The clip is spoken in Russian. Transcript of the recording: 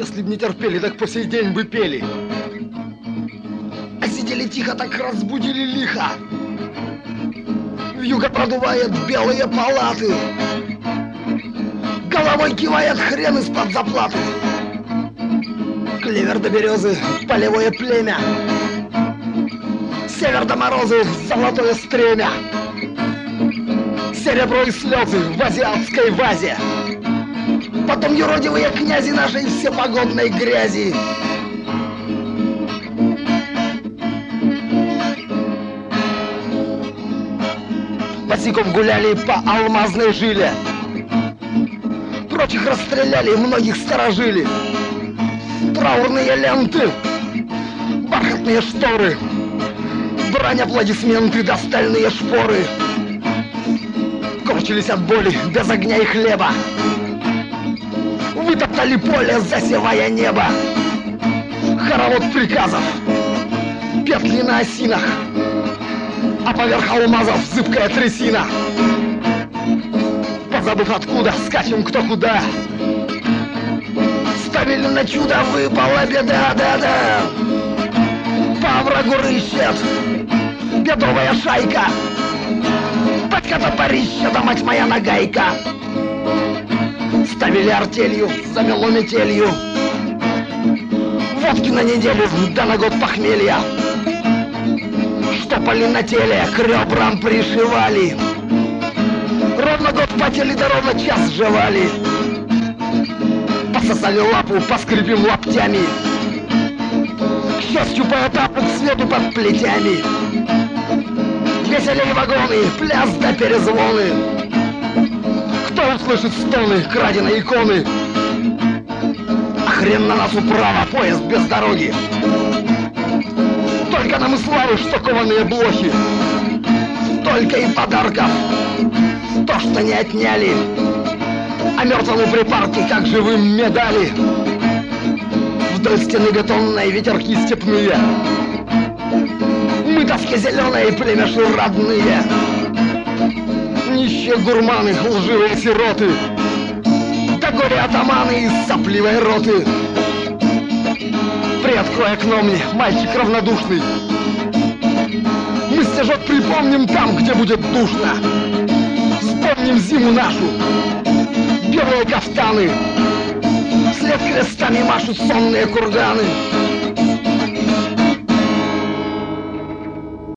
Если б не терпели, так по сей день бы пели. А сидели тихо, так разбудили лихо. Вьюга продувает белые палаты. Головой кивает хрен из-под заплаты. Клевер до березы, полевое племя. Север до морозы, золотое стремя. Серебро и слезы в азиатской вазе. Потом юродивые князи нашей всепогодной грязи. Босиком гуляли по алмазной жиле. Прочих расстреляли, многих сторожили. Траурные ленты, бархатные шторы, брань, аплодисменты, да стальные шпоры. Корчились от боли, без огня и хлеба. Вытоптали поле, засевая небо. Хоровод приказов, петли на осинах, а поверх алмазов зыбкая трясина. Позабыв откуда, скачем кто куда. Ставили на чудо, выпала беда, да-да. По врагу рыщет бедовая шайка. Батька топорище, да мать моя нагайка. Ставили артелью, замело метелью. Водки на неделю, да на год похмелья. Штопали на теле, к ребрам пришивали. Ровно год потели, да ровно час сживали. Пососали лапу, поскрипим лаптями. К счастью, по этапу, к свету под плетями. Веселей вагоны, пляс да перезвоны. Кто услышит стоны краденой иконы? А хрен на нас управа, поезд без дороги. Только нам и славы, что кованые блохи. Только и подарков то, что не отняли. А мертвому припарки, как живым медали. Вдоль стены бетонной ветерки степные. Мы тоски зеленые, племеши родные. Нищие гурманы, лживые сироты. Да горе атаманы из сопливой роты. Приоткрой окно мне, мальчик равнодушный. Мы стежок припомним там, где будет душно. Вспомним зиму нашу. Белые кафтаны. Вслед крестами машут сонные курганы.